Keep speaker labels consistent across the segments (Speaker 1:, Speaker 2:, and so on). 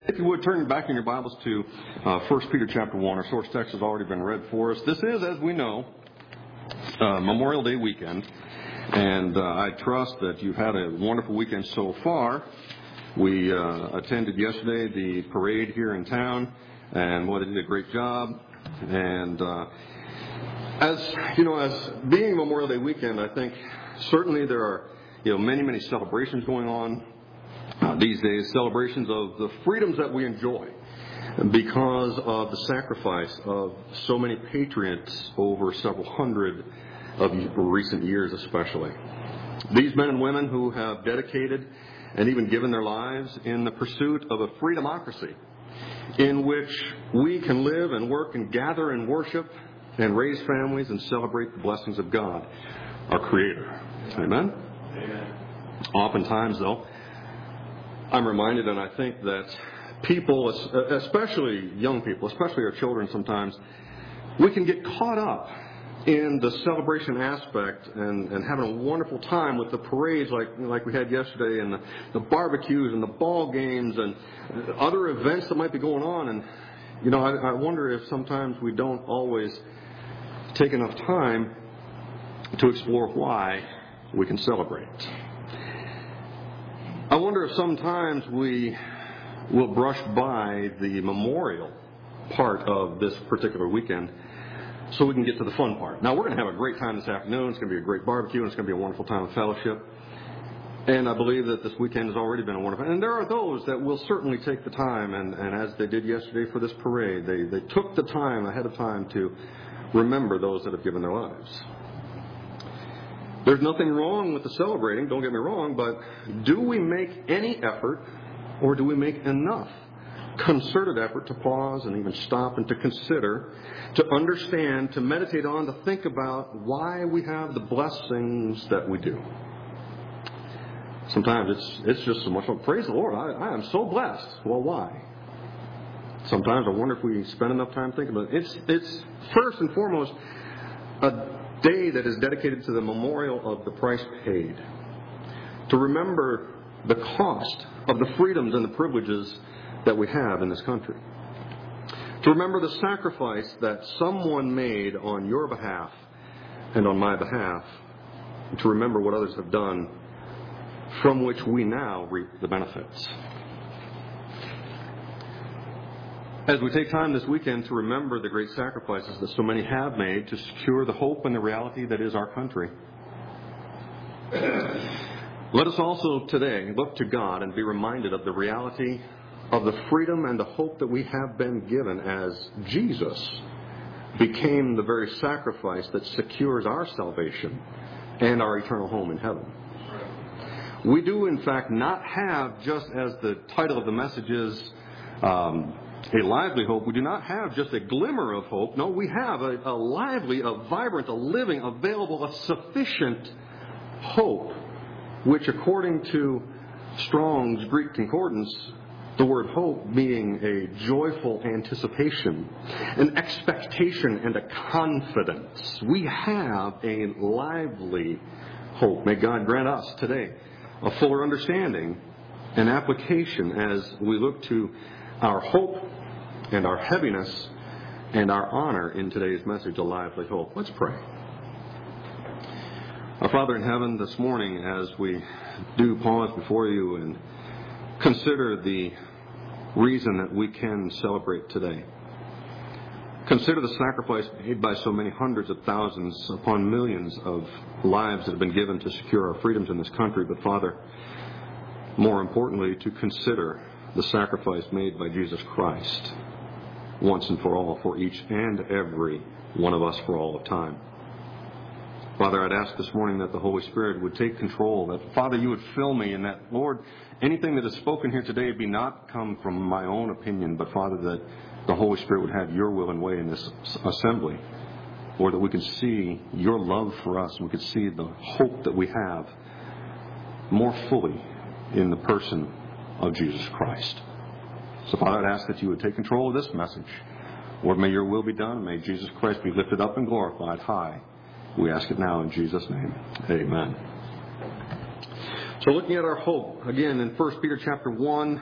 Speaker 1: If you would, turn back in your Bibles to 1 Peter chapter 1. Our source text has already been read for us. This is, as we know, Memorial Day weekend. And I trust that you've had a wonderful weekend so far. We attended yesterday the parade here in town, and they did a great job. And as being Memorial Day weekend, I think certainly there are many celebrations going on these days, celebrations of the freedoms that we enjoy because of the sacrifice of so many patriots over several hundred of recent years especially. These men and women who have dedicated and even given their lives in the pursuit of a free democracy in which we can live and work and gather and worship and raise families and celebrate the blessings of God, our Creator. Amen? Amen. Oftentimes, though, I'm reminded, and I think that people, especially young people, especially our children sometimes, we can get caught up in the celebration aspect and having a wonderful time with the parades like we had yesterday, and the barbecues and the ball games and other events that might be going on. And, I wonder if sometimes we don't always take enough time to explore why we can celebrate. I wonder if sometimes we will brush by the memorial part of this particular weekend so we can get to the fun part. Now, we're going to have a great time this afternoon. It's going to be a great barbecue, and it's going to be a wonderful time of fellowship. And I believe that this weekend has already been a wonderful. And there are those that will certainly take the time, and as they did yesterday for this parade, they took the time ahead of time to remember those that have given their lives. There's nothing wrong with the celebrating, don't get me wrong, but do we make any effort, or do we make enough concerted effort to pause and even stop and to consider, to understand, to meditate on, to think about why we have the blessings that we do? Sometimes it's just so much fun. Praise the Lord, I am so blessed. Well, why? Sometimes I wonder if we spend enough time thinking about it. It's first and foremost a day that is dedicated to the memorial of the price paid, to remember the cost of the freedoms and the privileges that we have in this country, to remember the sacrifice that someone made on your behalf and on my behalf, to remember what others have done from which we now reap the benefits. As we take time this weekend to remember the great sacrifices that so many have made to secure the hope and the reality that is our country, let us also today look to God and be reminded of the reality of the freedom and the hope that we have been given as Jesus became the very sacrifice that secures our salvation and our eternal home in heaven. We do, in fact, not have, just as the title of the message is, a lively hope. We do not have just a glimmer of hope. No, we have a lively, a vibrant, a living, available, a sufficient hope, which according to Strong's Greek Concordance, the word hope being a joyful anticipation, an expectation, and a confidence. We have a lively hope. May God grant us today a fuller understanding and application as we look to our hope and our heaviness and our honor in today's message, A Lively Hope. Let's pray. Our Father in heaven, this morning, as we do pause before you and consider the reason that we can celebrate today, consider the sacrifice made by so many hundreds of thousands upon millions of lives that have been given to secure our freedoms in this country, but Father, more importantly, to consider the sacrifice made by Jesus Christ once and for all for each and every one of us for all of time. Father, I'd ask this morning that the Holy Spirit would take control, that, Father, you would fill me, and that, Lord, anything that is spoken here today be not come from my own opinion, but, Father, that the Holy Spirit would have your will and way in this assembly. Lord, that we could see your love for us, and we could see the hope that we have more fully in the person of Jesus Christ. So, Father, I'd ask that you would take control of this message. Lord, may your will be done. May Jesus Christ be lifted up and glorified high. We ask it now in Jesus' name. Amen. So looking at our hope, again, in 1 Peter chapter 1,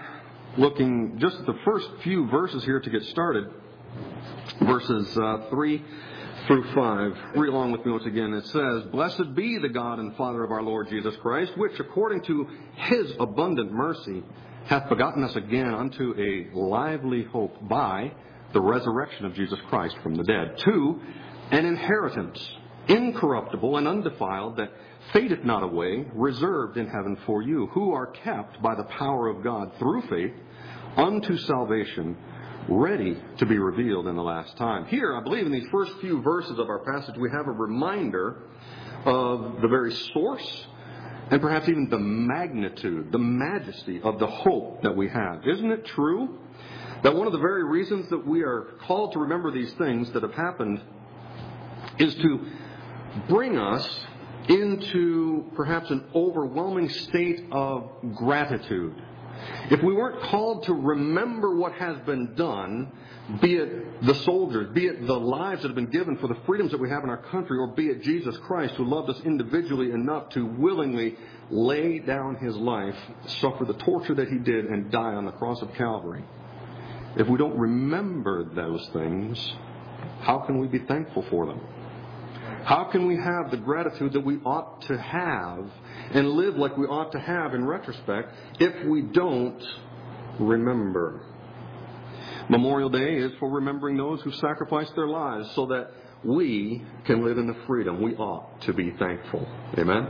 Speaker 1: looking just at the first few verses here to get started. Verses 3 through 5. Read along with me once again. It says, "Blessed be the God and Father of our Lord Jesus Christ, which according to His abundant mercy hath begotten us again unto a lively hope by the resurrection of Jesus Christ from the dead, to an inheritance incorruptible and undefiled, that fadeth not away, reserved in heaven for you, who are kept by the power of God through faith unto salvation, ready to be revealed in the last time." Here, I believe in these first few verses of our passage, we have a reminder of the very source and perhaps even the magnitude, the majesty of the hope that we have. Isn't it true that one of the very reasons that we are called to remember these things that have happened is to bring us into perhaps an overwhelming state of gratitude? If we weren't called to remember what has been done, be it the soldiers, be it the lives that have been given for the freedoms that we have in our country, or be it Jesus Christ who loved us individually enough to willingly lay down His life, suffer the torture that He did, and die on the cross of Calvary. If we don't remember those things, how can we be thankful for them? How can we have the gratitude that we ought to have and live like we ought to have in retrospect if we don't remember? Memorial Day is for remembering those who sacrificed their lives so that we can live in the freedom. We ought to be thankful. Amen?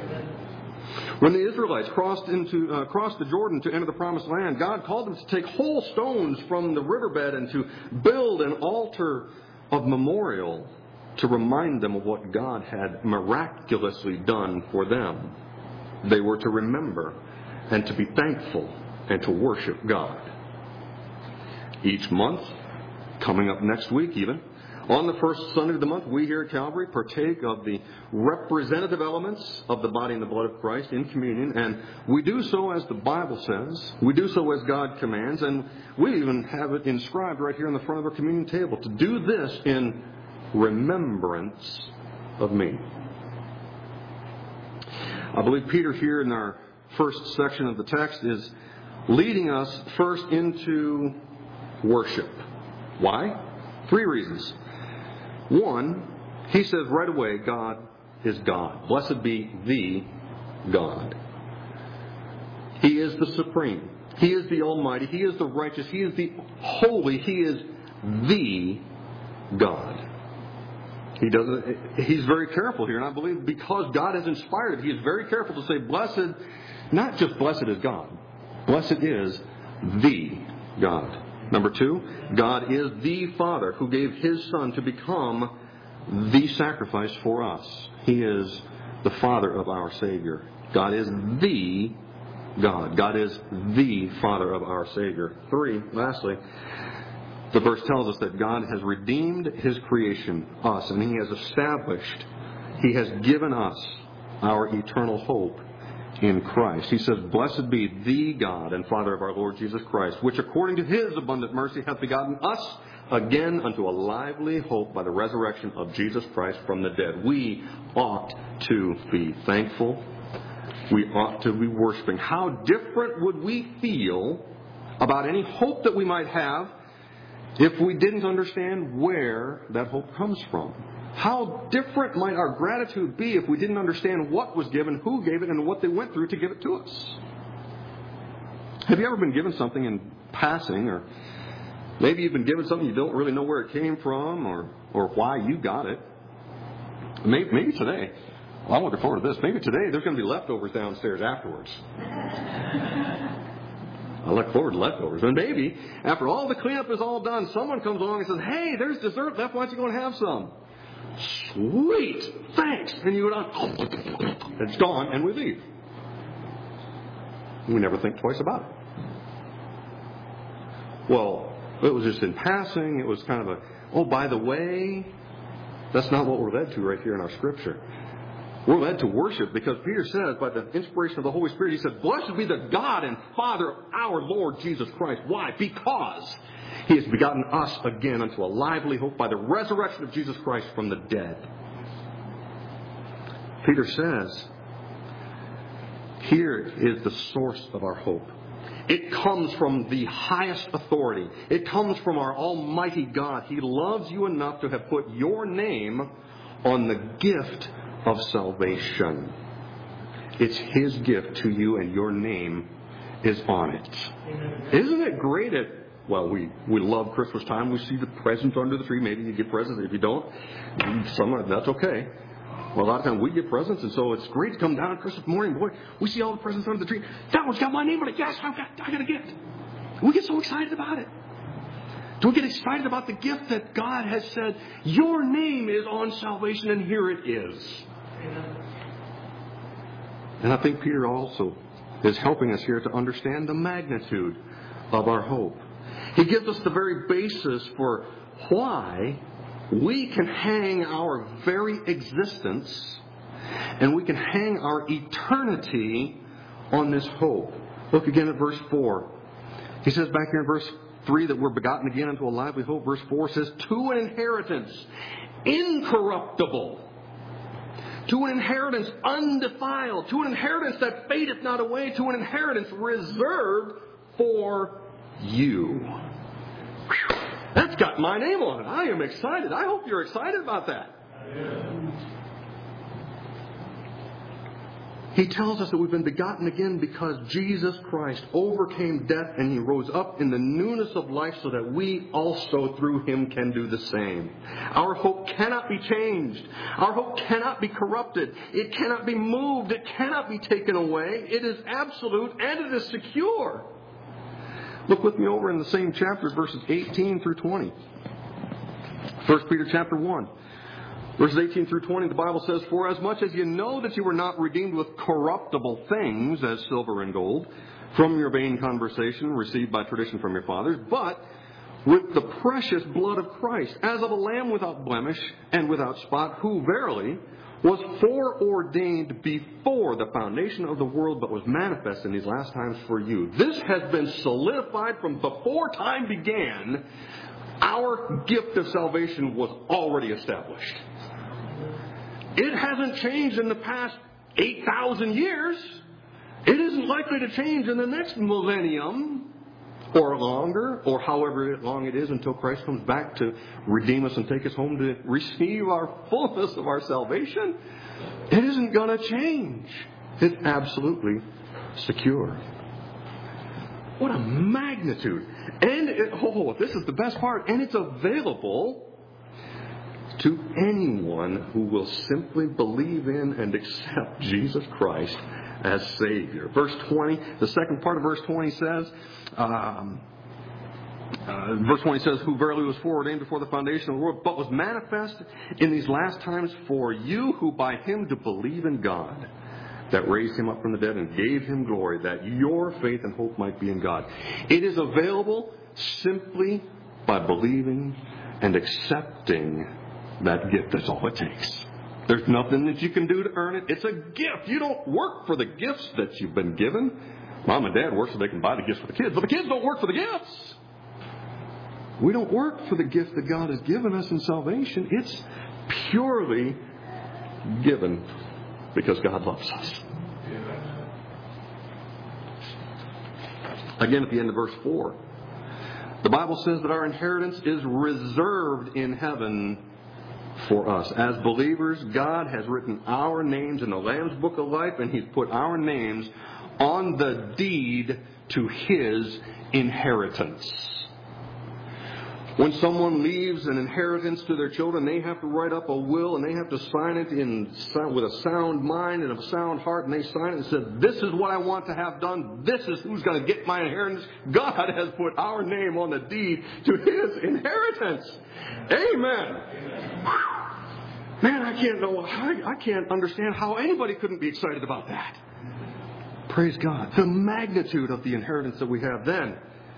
Speaker 1: When the Israelites crossed the Jordan to enter the Promised Land, God called them to take whole stones from the riverbed and to build an altar of memorial to remind them of what God had miraculously done for them. They were to remember and to be thankful and to worship God. Each month, coming up next week even, on the first Sunday of the month, we here at Calvary partake of the representative elements of the body and the blood of Christ in communion, and we do so as the Bible says, we do so as God commands, and we even have it inscribed right here on the front of our communion table, to do this in remembrance of me. I believe Peter here in our first section of the text is leading us first into worship. Why? 3 reasons. 1, he says right away, God is God. Blessed be the God. He is the supreme. He is the almighty. He is the righteous. He is the holy. He is the God. He's very careful here, and I believe because God has inspired it, He is very careful to say, blessed, not just blessed is God. Blessed is the God. Number 2, God is the Father who gave His Son to become the sacrifice for us. He is the Father of our Savior. God is the God. God is the Father of our Savior. 3, lastly, the verse tells us that God has redeemed His creation, us, and He has established, He has given us our eternal hope in Christ. He says, blessed be the God and Father of our Lord Jesus Christ, which according to His abundant mercy hath begotten us again unto a lively hope by the resurrection of Jesus Christ from the dead. We ought to be thankful. We ought to be worshiping. How different would we feel about any hope that we might have if we didn't understand where that hope comes from? How different might our gratitude be if we didn't understand what was given, who gave it, and what they went through to give it to us? Have you ever been given something in passing, or maybe you've been given something you don't really know where it came from or why you got it? Maybe today, well, I'm looking forward to this, maybe today there's going to be leftovers downstairs afterwards. I look forward to leftovers. And maybe, after all the cleanup is all done, someone comes along and says, hey, there's dessert left, why don't you go and have some? Sweet! Thanks! And you go down, it's gone, and we leave. We never think twice about it. Well, it was just in passing, it was kind of oh, by the way, that's not what we're led to right here in our Scripture. We're led to worship because Peter says, by the inspiration of the Holy Spirit, he said, blessed be the God and Father of our Lord Jesus Christ. Why? Because He has begotten us again unto a lively hope by the resurrection of Jesus Christ from the dead. Peter says, here is the source of our hope. It comes from the highest authority. It comes from our Almighty God. He loves you enough to have put your name on the gift of salvation. It's His gift to you, and your name is on it. Isn't it great? We love Christmas time. We see the presents under the tree. Maybe you get presents. If you don't, that's okay. Well, a lot of times we get presents, and so it's great to come down Christmas morning. Boy, we see all the presents under the tree. That one's got my name on it. Yes, I got a gift. We get so excited about it. Do we get excited about the gift that God has said, your name is on salvation, and here it is? Amen. And I think Peter also is helping us here to understand the magnitude of our hope. He gives us the very basis for why we can hang our very existence and we can hang our eternity on this hope. Look again at verse 4. He says back here in verse 3 that we're begotten again into a lively hope. Verse 4 says, to an inheritance incorruptible, to an inheritance undefiled, to an inheritance that fadeth not away, to an inheritance reserved for you. Whew. That's got my name on it. I am excited. I hope you're excited about that. He tells us that we've been begotten again because Jesus Christ overcame death and He rose up in the newness of life so that we also through Him can do the same. Our hope cannot be changed. Our hope cannot be corrupted. It cannot be moved. It cannot be taken away. It is absolute and it is secure. Look with me over in the same chapter, verses 18 through 20. 1 Peter chapter 1. Verses 18 through 20, the Bible says, for as much as you know that you were not redeemed with corruptible things, as silver and gold, from your vain conversation received by tradition from your fathers, but with the precious blood of Christ, as of a lamb without blemish and without spot, who verily was foreordained before the foundation of the world, but was manifest in these last times for you. This has been solidified from before time began. Our gift of salvation was already established. It hasn't changed in the past 8,000 years. It isn't likely to change in the next millennium or longer, or however long it is until Christ comes back to redeem us and take us home to receive our fullness of our salvation. It isn't going to change. It's absolutely secure. What a magnitude. And this is the best part. And it's available to anyone who will simply believe in and accept Jesus Christ as Savior. Verse 20, the second part of verse 20 says, verse 20 says, who verily was foreordained before the foundation of the world, but was manifest in these last times for you who by Him do believe in God, that raised Him up from the dead and gave Him glory, that your faith and hope might be in God. It is available simply by believing and accepting that gift. That's all it takes. There's nothing that you can do to earn it. It's a gift. You don't work for the gifts that you've been given. Mom and Dad work so they can buy the gifts for the kids, but the kids don't work for the gifts. We don't work for the gift that God has given us in salvation. It's purely given because God loves us. Again, at the end of verse 4, the Bible says that our inheritance is reserved in heaven for us. As believers, God has written our names in the Lamb's Book of Life, and He's put our names on the deed to His inheritance. When someone leaves an inheritance to their children, they have to write up a will and they have to sign it with a sound mind and a sound heart, and they sign it and say, this is what I want to have done. This is who's going to get my inheritance. God has put our name on the deed to His inheritance. Amen. Man, I can't understand how anybody couldn't be excited about that. Praise God. The magnitude of the inheritance that we have then.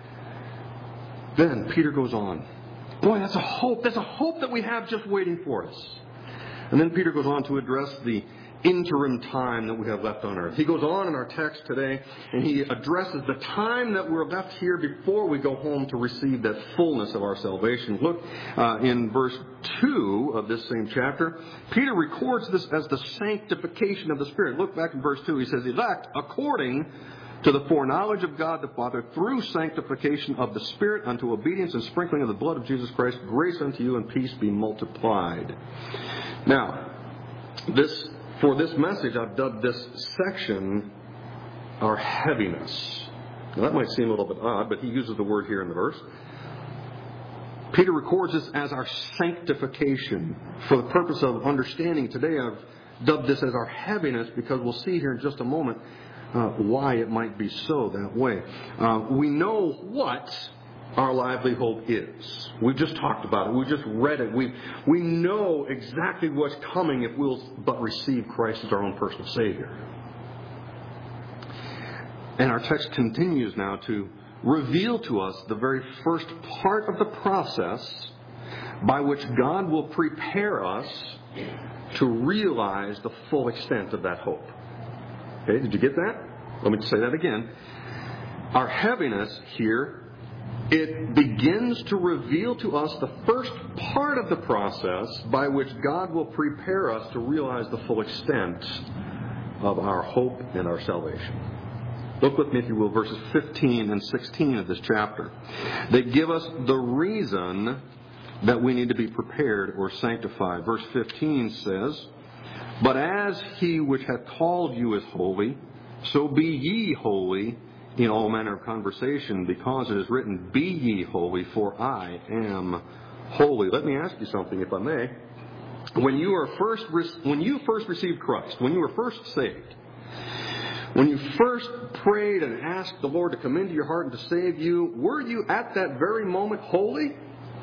Speaker 1: Then Peter goes on. Boy, that's a hope. That's a hope that we have just waiting for us. And then Peter goes on to address the interim time that we have left on earth. He goes on in our text today, and he addresses the time that we're left here before we go home to receive that fullness of our salvation. Look in verse 2 of this same chapter. Peter records this as the sanctification of the Spirit. Look back in verse 2. He says, elect according to the foreknowledge of God the Father through sanctification of the Spirit unto obedience and sprinkling of the blood of Jesus Christ, grace unto you and peace be multiplied. Now, for this message, I've dubbed this section our heaviness. Now, that might seem a little bit odd, but he uses the word here in the verse. Peter records this as our sanctification. For the purpose of understanding today, I've dubbed this as our heaviness because we'll see here in just a moment why it might be so that way. We know what our lively hope is. We've just talked about it. We've just read it. We know exactly what's coming if we'll but receive Christ as our own personal Savior. And our text continues now to reveal to us the very first part of the process by which God will prepare us to realize the full extent of that hope. Okay, did you get that? Let me say that again. Our heaviness here, it begins to reveal to us the first part of the process by which God will prepare us to realize the full extent of our hope and our salvation. Look with me, if you will, verses 15 and 16 of this chapter. They give us the reason that we need to be prepared or sanctified. Verse 15 says, But as he which hath called you is holy, so be ye holy in all manner of conversation, because it is written, Be ye holy, for I am holy. Let me ask you something, if I may. When you first received Christ, when you were first saved, when you first prayed and asked the Lord to come into your heart and to save you, were you at that very moment holy?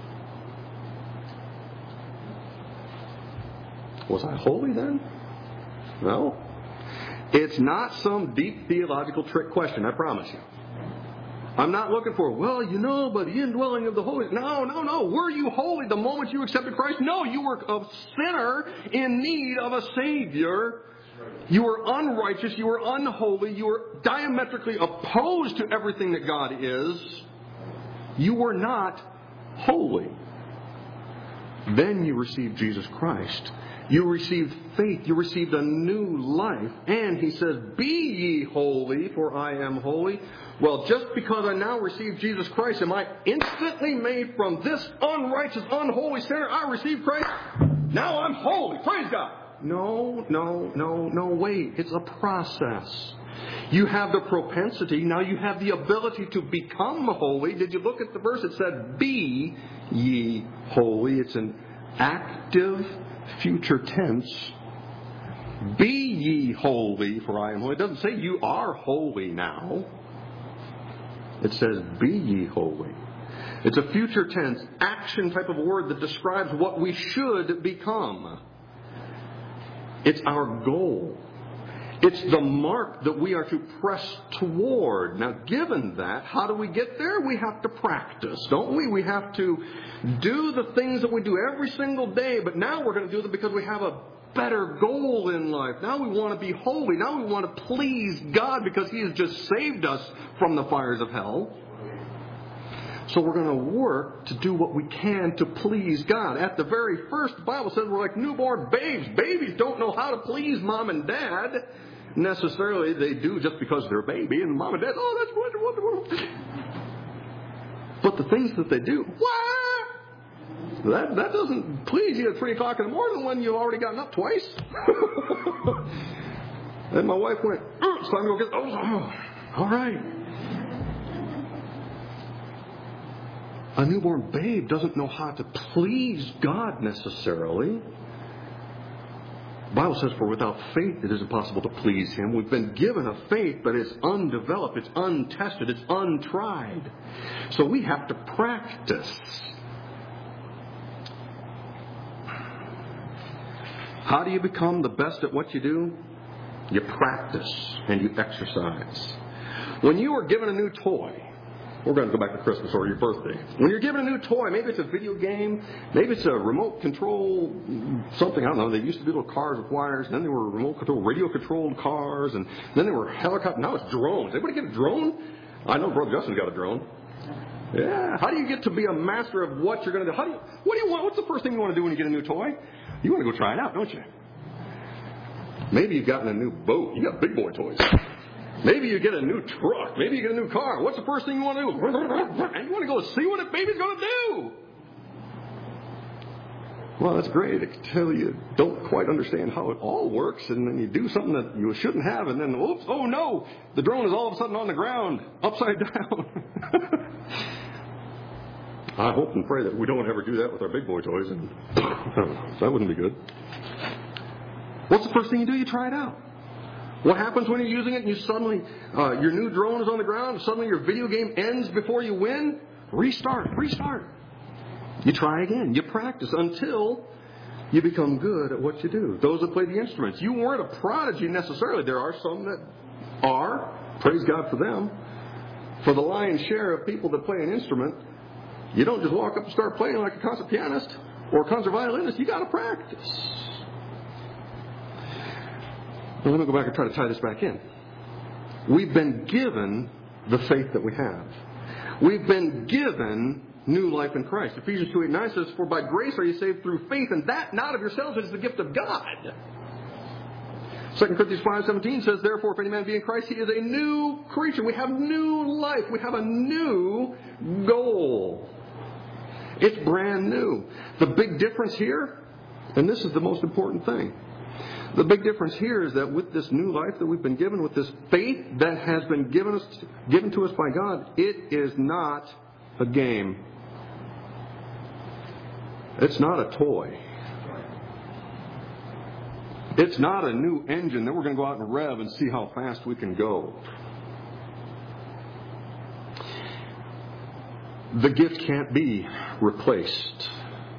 Speaker 1: Was I holy then? No. It's not some deep theological trick question, I promise you. I'm not looking for, by the indwelling of the Holy. No. Were you holy the moment you accepted Christ? No, you were a sinner in need of a Savior. You were unrighteous, you were unholy, you were diametrically opposed to everything that God is. You were not holy. Then you received Jesus Christ. You received faith. You received a new life. And he says, Be ye holy, for I am holy. Well, just because I now received Jesus Christ, am I instantly made from this unrighteous, unholy sinner? I received Christ. Now I'm holy. Praise God. No, wait. It's a process. You have the propensity. Now you have the ability to become holy. Did you look at the verse? It said, Be ye holy. It's an active future tense. Be ye holy, for I am holy. It doesn't say you are holy now. It says, Be ye holy. It's a future tense, action type of word that describes what we should become. It's our goal. It's the mark that we are to press toward. Now, given that, how do we get there? We have to practice, don't we? We have to do the things that we do every single day, but now we're going to do them because we have a better goal in life. Now we want to be holy. Now we want to please God because He has just saved us from the fires of hell. So we're going to work to do what we can to please God. At the very first, the Bible says we're like newborn babes. Babies don't know how to please mom and dad. Necessarily, they do just because they're a baby. And mom and dad, that's wonderful. But the things that they do, that doesn't please you at 3 o'clock in the morning when you've already gotten up twice. And my wife went, it's time to go get, all right. A newborn babe doesn't know how to please God necessarily. The Bible says, for without faith it is impossible to please Him. We've been given a faith, but it's undeveloped, it's untested, it's untried. So we have to practice. How do you become the best at what you do? You practice and you exercise. When you are given a new toy, we're going to go back to Christmas or your birthday. When you're given a new toy, maybe it's a video game, maybe it's a remote control something, I don't know. They used to be little cars with wires, and then they were remote control, radio controlled cars, and then they were helicopters. Now it's drones. Anybody get a drone? I know Brother Justin's got a drone. Yeah. How do you get to be a master of what you're going to do? What do you want? What's the first thing you want to do when you get a new toy? You want to go try it out, don't you? Maybe you've gotten a new boat. You got big boy toys. Maybe you get a new truck. Maybe you get a new car. What's the first thing you want to do? And you want to go see what it baby's going to do. Well, that's great until you don't quite understand how it all works, and then you do something that you shouldn't have, and then, oops, oh no, the drone is all of a sudden on the ground, upside down. I hope and pray that we don't ever do that with our big boy toys, and that wouldn't be good. What's the first thing you do? You try it out. What happens when you're using it and you suddenly, your new drone is on the ground, and suddenly your video game ends before you win? Restart. You try again. You practice until you become good at what you do. Those that play the instruments. You weren't a prodigy necessarily. There are some that are. Praise God for them. For the lion's share of people that play an instrument, you don't just walk up and start playing like a concert pianist or a concert violinist. You got to practice. Now let me go back and try to tie this back in. We've been given the faith that we have. We've been given new life in Christ. Ephesians 2:8-9 says, "For by grace are you saved through faith, and that not of yourselves, it is the gift of God." 2 Corinthians 5:17 says, "Therefore, if any man be in Christ, he is a new creature." We have new life. We have a new goal. It's brand new. The big difference here, and this is the most important thing, the big difference here is that with this new life that we've been given, with this faith that has been given to us by God, it is not a game. It's not a toy. It's not a new engine that we're going to go out and rev and see how fast we can go. The gift can't be replaced.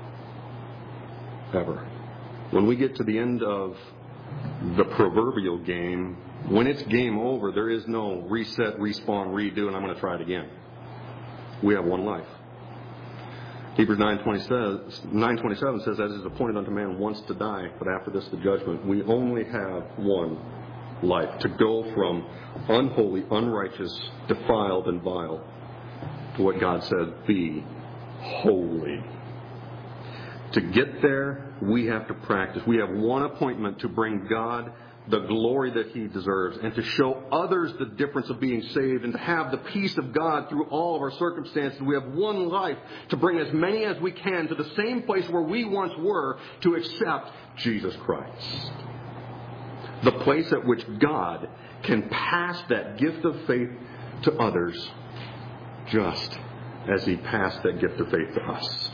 Speaker 1: Ever. When we get to the end of the proverbial game, when it's game over, there is no reset, respawn, redo, and I'm going to try it again. We have one life. Hebrews 9:27 says, "As is appointed unto man once to die, but after this the judgment." We only have one life, to go from unholy, unrighteous, defiled, and vile to what God said, be holy. To get there, we have to practice. We have one appointment to bring God the glory that He deserves, and to show others the difference of being saved, and to have the peace of God through all of our circumstances. We have one life to bring as many as we can to the same place where we once were, to accept Jesus Christ. The place at which God can pass that gift of faith to others, just as He passed that gift of faith to us.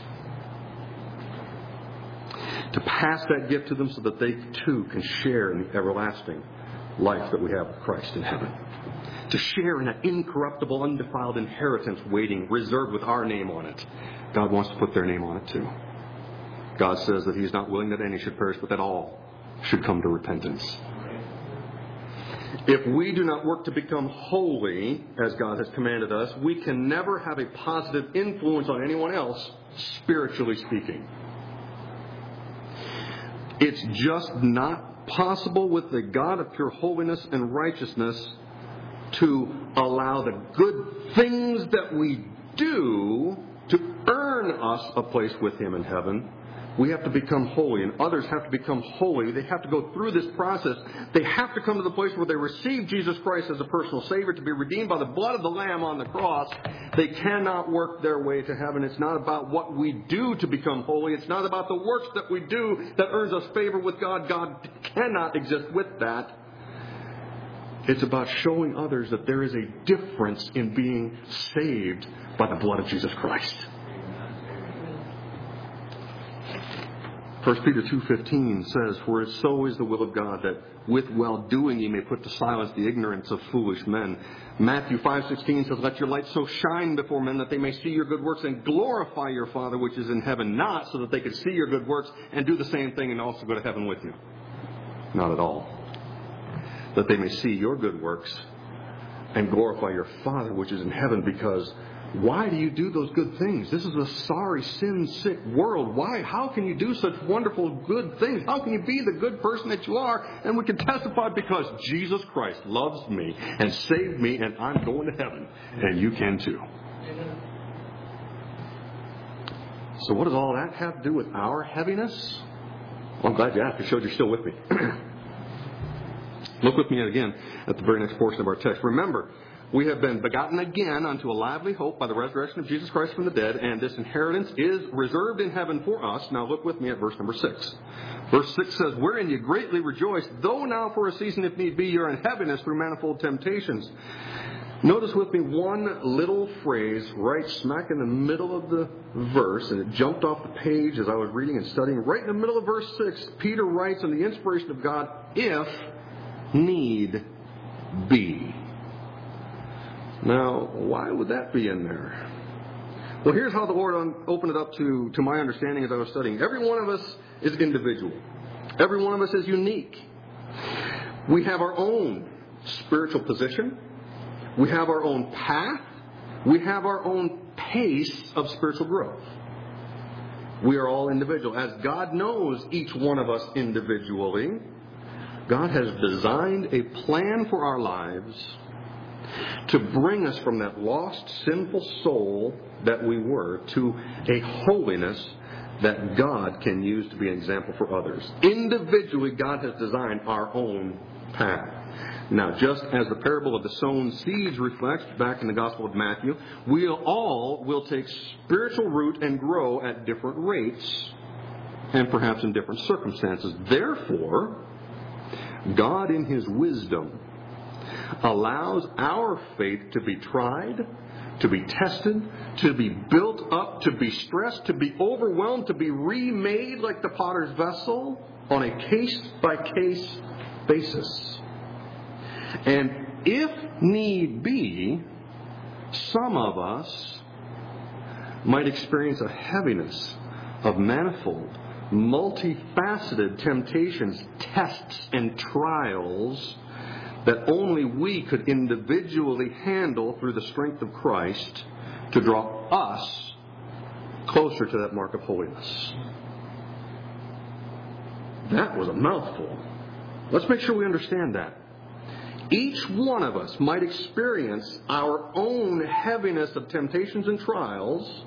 Speaker 1: To pass that gift to them so that they too can share in the everlasting life that we have with Christ in heaven. To share in an incorruptible, undefiled inheritance waiting, reserved with our name on it. God wants to put their name on it too. God says that He's not willing that any should perish, but that all should come to repentance. If we do not work to become holy, as God has commanded us, we can never have a positive influence on anyone else, spiritually speaking. It's just not possible with the God of pure holiness and righteousness to allow the good things that we do to earn us a place with Him in heaven. We have to become holy, and others have to become holy. They have to go through this process. They have to come to the place where they receive Jesus Christ as a personal Savior, to be redeemed by the blood of the Lamb on the cross. They cannot work their way to heaven. It's not about what we do to become holy. It's not about the works that we do that earns us favor with God. God cannot exist with that. It's about showing others that there is a difference in being saved by the blood of Jesus Christ. 1 Peter 2:15 says, "For so is the will of God, that with well-doing ye may put to silence the ignorance of foolish men." Matthew 5:16 says, "Let your light so shine before men that they may see your good works and glorify your Father which is in heaven." Not so that they could see your good works and do the same thing and also go to heaven with you. Not at all. That they may see your good works and glorify your Father which is in heaven. Because why do you do those good things? This is a sorry, sin-sick world. Why? How can you do such wonderful, good things? How can you be the good person that you are? And we can testify, because Jesus Christ loves me and saved me, and I'm going to heaven. And you can too. So what does all that have to do with our heaviness? Well, I'm glad you asked. It showed you're still with me. Look with me again at the very next portion of our text. Remember, we have been begotten again unto a lively hope by the resurrection of Jesus Christ from the dead, and this inheritance is reserved in heaven for us. Now look with me at verse number 6. Verse 6 says, wherein you greatly rejoice, though now for a season, if need be, you're in heaviness through manifold temptations. Notice with me one little phrase right smack in the middle of the verse, and it jumped off the page as I was reading and studying. Right in the middle of verse 6, Peter writes in the inspiration of God, if need be. Now, why would that be in there? Well, here's how the Lord opened it up to my understanding as I was studying. Every one of us is individual. Every one of us is unique. We have our own spiritual position. We have our own path. We have our own pace of spiritual growth. We are all individual. As God knows each one of us individually, God has designed a plan for our lives to bring us from that lost, sinful soul that we were to a holiness that God can use to be an example for others. Individually, God has designed our own path. Now, just as the parable of the sown seeds reflects back in the Gospel of Matthew, we all will take spiritual root and grow at different rates and perhaps in different circumstances. Therefore, God in His wisdom allows our faith to be tried, to be tested, to be built up, to be stressed, to be overwhelmed, to be remade like the potter's vessel on a case-by-case basis. And if need be, some of us might experience a heaviness of manifold, multifaceted temptations, tests, and trials that only we could individually handle through the strength of Christ to draw us closer to that mark of holiness. That was a mouthful. Let's make sure we understand that. Each one of us might experience our own heaviness of temptations and trials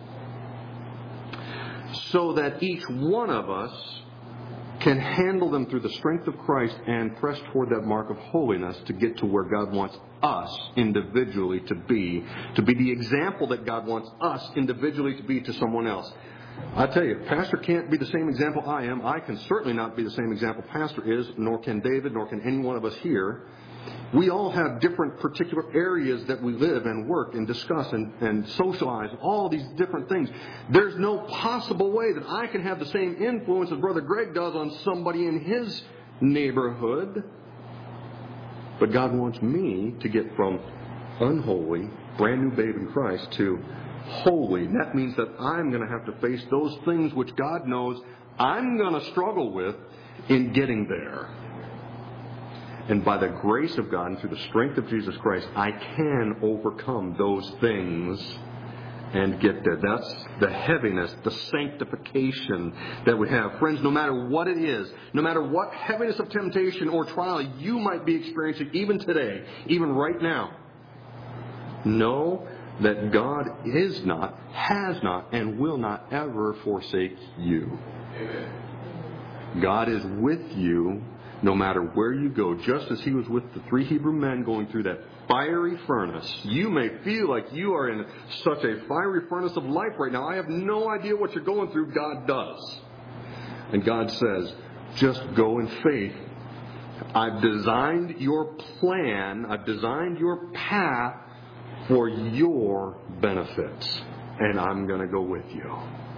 Speaker 1: so that each one of us can handle them through the strength of Christ and press toward that mark of holiness to get to where God wants us individually to be the example that God wants us individually to be to someone else. I tell you, Pastor can't be the same example I am. I can certainly not be the same example Pastor is, nor can David, nor can any one of us here. We all have different particular areas that we live and work and discuss and socialize, all these different things. There's no possible way that I can have the same influence as Brother Greg does on somebody in his neighborhood. But God wants me to get from unholy, brand new babe in Christ, to holy. That means that I'm going to have to face those things which God knows I'm going to struggle with in getting there. And by the grace of God and through the strength of Jesus Christ, I can overcome those things and get there. That's the heaviness, the sanctification that we have. Friends, no matter what it is, no matter what heaviness of temptation or trial you might be experiencing even today, even right now, know that God is not, has not, and will not ever forsake you. Amen. God is with you no matter where you go, just as He was with the 3 Hebrew men going through that fiery furnace. You may feel like you are in such a fiery furnace of life right now. I have no idea what you're going through. God does. And God says, just go in faith. I've designed your plan. I've designed your path for your benefit. And I'm going to go with you.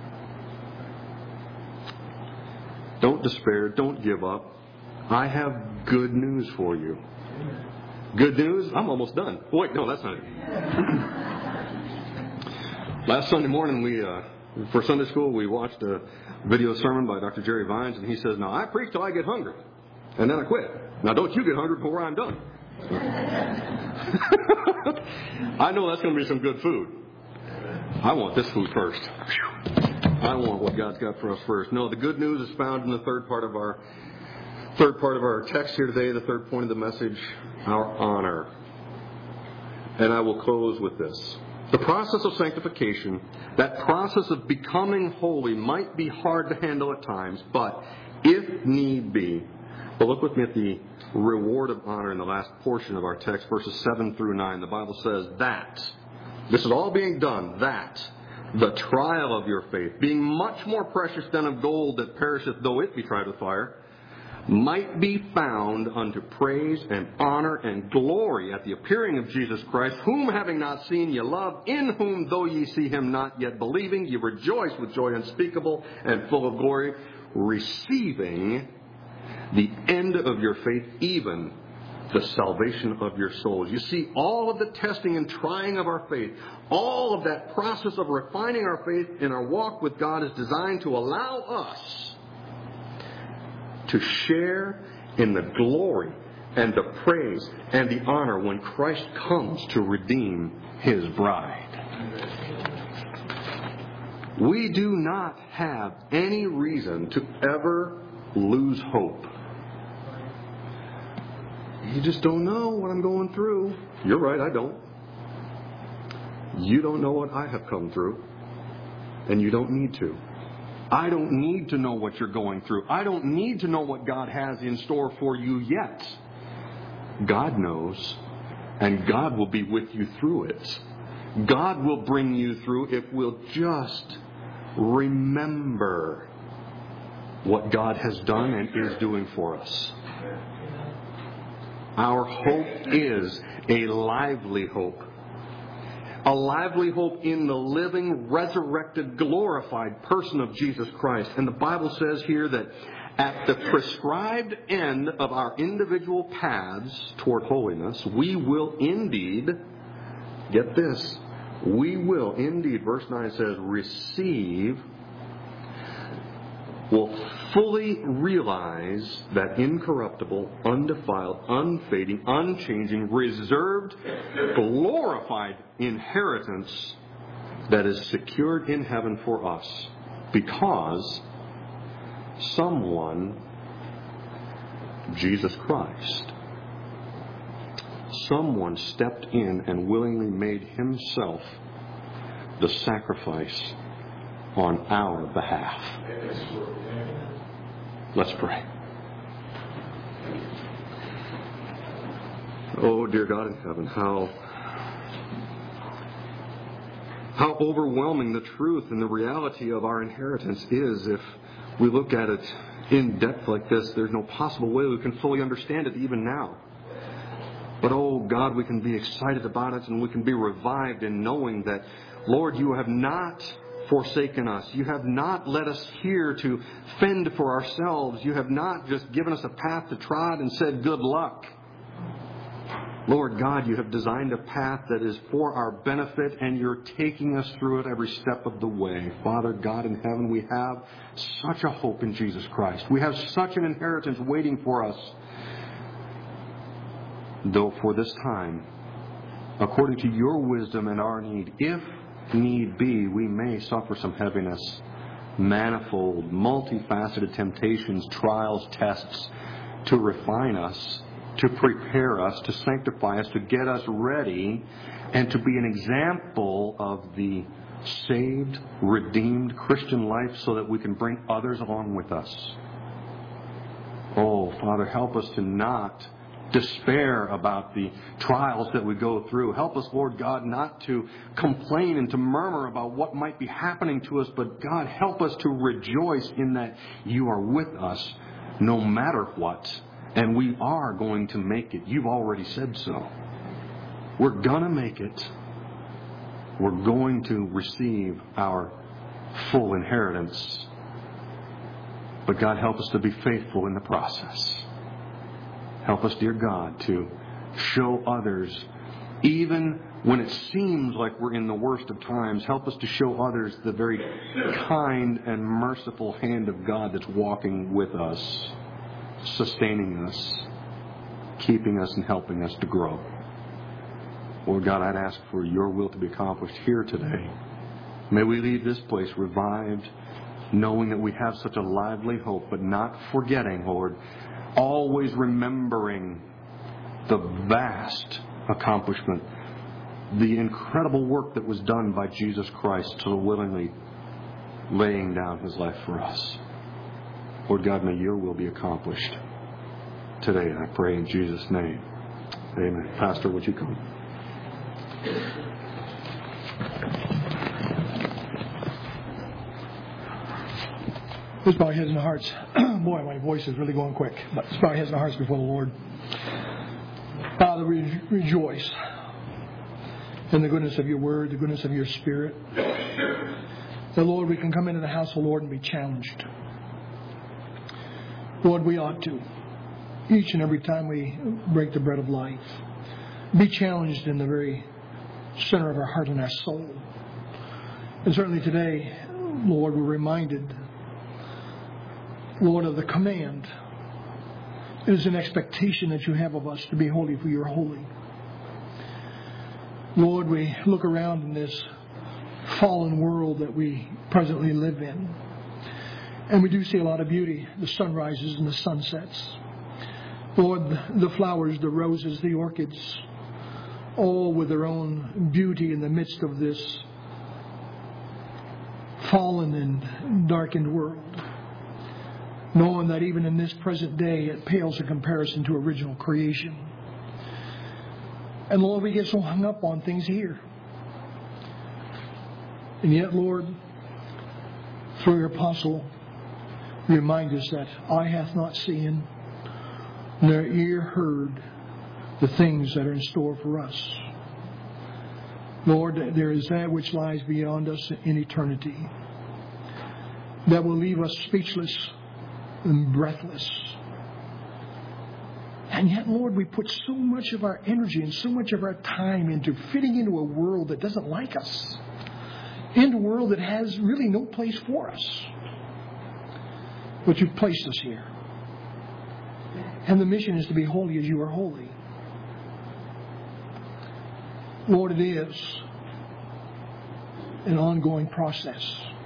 Speaker 1: Don't despair. Don't give up. I have good news for you. Good news? I'm almost done. Wait, no, that's not it. Last Sunday morning, for Sunday school, we watched a video sermon by Dr. Jerry Vines, and he says, now, I preach till I get hungry, and then I quit. Now, don't you get hungry before I'm done. I know that's going to be some good food. I want this food first. I want what God's got for us first. No, the good news is found in the third part of our text here today, the third point of the message, our honor. And I will close with this. The process of sanctification, that process of becoming holy, might be hard to handle at times, but if need be, But look with me at the reward of honor in the last portion of our text, verses 7 through 9. The Bible says that, this is all being done, that the trial of your faith, being much more precious than of gold that perisheth though it be tried with fire, might be found unto praise and honor and glory at the appearing of Jesus Christ, whom having not seen ye love, in whom though ye see him not yet believing, ye rejoice with joy unspeakable and full of glory, receiving the end of your faith, even the salvation of your souls. You see, all of the testing and trying of our faith, all of that process of refining our faith in our walk with God is designed to allow us to share in the glory and the praise and the honor when Christ comes to redeem His bride. We do not have any reason to ever lose hope. You just don't know what I'm going through. You're right, I don't. You don't know what I have come through, and you don't need to. I don't need to know what you're going through. I don't need to know what God has in store for you yet. God knows, and God will be with you through it. God will bring you through if we'll just remember what God has done and is doing for us. Our hope is a lively hope. A lively hope in the living, resurrected, glorified person of Jesus Christ. And the Bible says here that at the prescribed end of our individual paths toward holiness, we will indeed, get this, we will indeed, verse 9 says, receive, will fully realize that incorruptible, undefiled, unfading, unchanging, reserved, glorified inheritance that is secured in heaven for us, because someone, Jesus Christ, someone stepped in and willingly made Himself the sacrifice on our behalf. Let's pray. Oh, dear God in heaven, how overwhelming the truth and the reality of our inheritance is. If we look at it in depth like this, there's no possible way we can fully understand it even now. But oh God, we can be excited about it, and we can be revived in knowing that, Lord, you have not forsaken us. You have not led us here to fend for ourselves. You have not just given us a path to trod and said, good luck. Lord God, you have designed a path that is for our benefit, and you're taking us through it every step of the way. Father God in heaven, we have such a hope in Jesus Christ. We have such an inheritance waiting for us. Though for this time, according to your wisdom and our need, if need be, we may suffer some heaviness, manifold, multifaceted temptations, trials, tests, to refine us, to prepare us, to sanctify us, to get us ready, and to be an example of the saved, redeemed Christian life so that we can bring others along with us. Oh, Father, help us to not despair about the trials that we go through. Help us, Lord God, not to complain and to murmur about what might be happening to us, but God, help us to rejoice in that you are with us no matter what, and we are going to make it. You've already said so. We're going to make it. We're going to receive our full inheritance. But God, help us to be faithful in the process. Help us, dear God, to show others, even when it seems like we're in the worst of times, help us to show others the very kind and merciful hand of God that's walking with us, sustaining us, keeping us and helping us to grow. Lord God, I'd ask for your will to be accomplished here today. May we leave this place revived, knowing that we have such a lively hope, but not forgetting, Lord, always remembering the vast accomplishment, the incredible work that was done by Jesus Christ, so willingly laying down His life for us. Lord God, may your will be accomplished. today. I pray in Jesus' name. Amen. Pastor, would you come?
Speaker 2: Let's bow our heads and hearts. Boy, my voice is really going quick. But let's bow our heads and hearts before the Lord. Father, we rejoice in the goodness of your word, the goodness of your spirit. That, Lord, we can come into the house of the Lord and be challenged. Lord, we ought to. Each and every time we break the bread of life, be challenged in the very center of our heart and our soul. And certainly today, Lord, we're reminded, Lord, of the command. It is an expectation that you have of us to be holy, for you are holy. Lord, we look around in this fallen world that we presently live in, and we do see a lot of beauty, the sunrises and the sunsets. Lord, the flowers, the roses, the orchids, all with their own beauty in the midst of this fallen and darkened world. Knowing that even in this present day, it pales in comparison to original creation. And Lord, we get so hung up on things here. And yet, Lord, through your apostle, you remind us that eye hath not seen, nor ear heard the things that are in store for us. Lord, there is that which lies beyond us in eternity that will leave us speechless and breathless. And yet, Lord, we put so much of our energy and so much of our time into fitting into a world that doesn't like us, into a world that has really no place for us. But you've placed us here. And the mission is to be holy as you are holy. Lord, it is an ongoing process.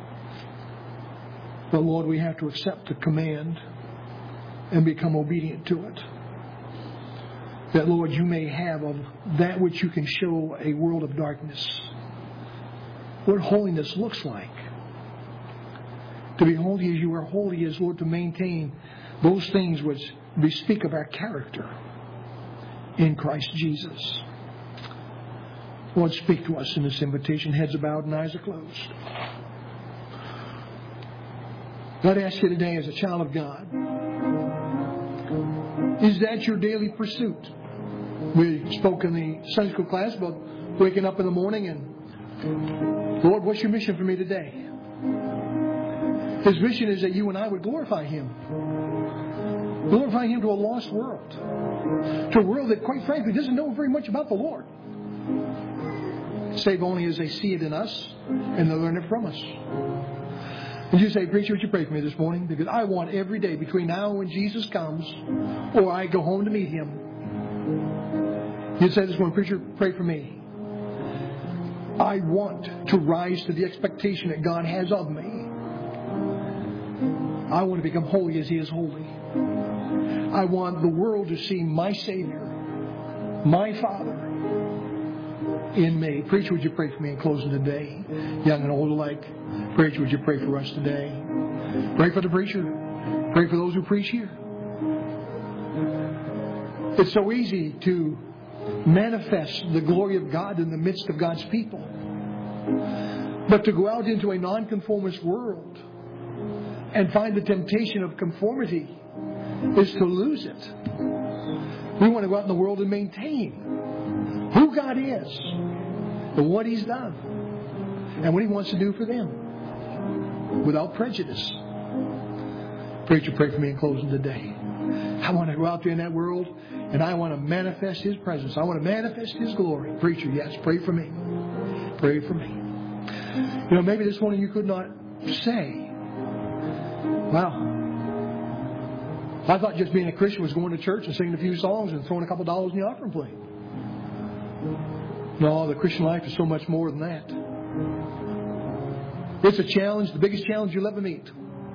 Speaker 2: But Lord, we have to accept the command and become obedient to it. That, Lord, you may have of that which you can show a world of darkness. What holiness looks like. To be holy as you are holy is, Lord, to maintain those things which bespeak of our character in Christ Jesus. Lord, speak to us in this invitation. Heads are bowed and eyes are closed. God, I ask you today as a child of God, is that your daily pursuit? We spoke in the Sunday school class about waking up in the morning and, Lord, what's your mission for me today? His mission is that you and I would glorify Him. Glorify Him to a lost world. To a world that, quite frankly, doesn't know very much about the Lord. Save only as they see it in us and they learn it from us. And you say, preacher, would you pray for me this morning? Because I want every day between now and when Jesus comes, or I go home to meet Him. You say this morning, preacher, pray for me. I want to rise to the expectation that God has of me. I want to become holy as He is holy. I want the world to see my Savior, my Father, in me. Preacher, would you pray for me in closing today? Young and old alike. Preacher, would you pray for us today? Pray for the preacher. Pray for those who preach here. It's so easy to manifest the glory of God in the midst of God's people. But to go out into a nonconformist world and find the temptation of conformity is to lose it. We want to go out in the world and maintain who God is, and what He's done, and what He wants to do for them, without prejudice. Preacher, pray for me in closing today. I want to go out there in that world, and I want to manifest His presence. I want to manifest His glory. Preacher, yes, pray for me. Pray for me. You know, maybe this morning you could not say, wow, I thought just being a Christian was going to church and singing a few songs and throwing a couple dollars in the offering plate. No, the Christian life is so much more than that. It's a challenge, the biggest challenge you'll ever meet.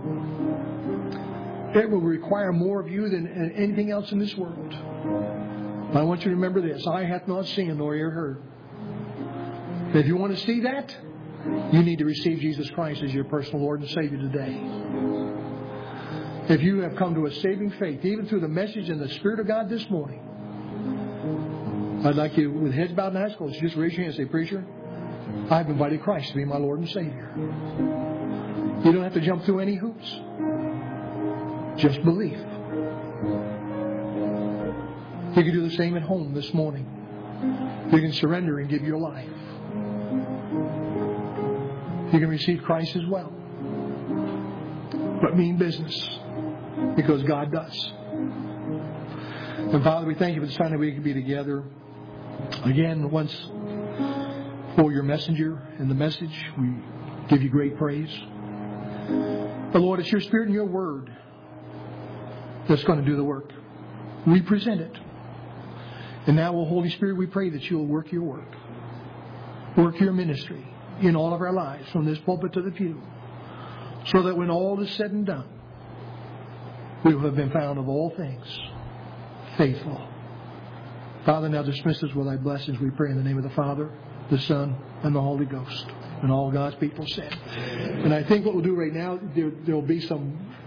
Speaker 2: It will require more of you than anything else in this world. But I want you to remember this. Eye hath not seen nor ear heard. If you want to see that, you need to receive Jesus Christ as your personal Lord and Savior today. If you have come to a saving faith, even through the message and the Spirit of God this morning, I'd like you, with heads bowed and eyes closed, just raise your hand and say, Preacher, I've invited Christ to be my Lord and Savior. You don't have to jump through any hoops. Just believe. You can do the same at home this morning. You can surrender and give your life. You can receive Christ as well. But mean business, because God does. And Father, we thank you for the time that we can be together again once for your messenger and the message. We give you great praise. But Lord, it's your Spirit and your Word that's going to do the work. We present it. And now, O Holy Spirit, we pray that you'll work your work. Work your ministry in all of our lives, from this pulpit to the pew. So that when all is said and done, we will have been found of all things faithful. Father, now dismiss us with thy blessings, we pray in the name of the Father, the Son, and the Holy Ghost. And all God's people said. And I think what we'll do right now, there will be some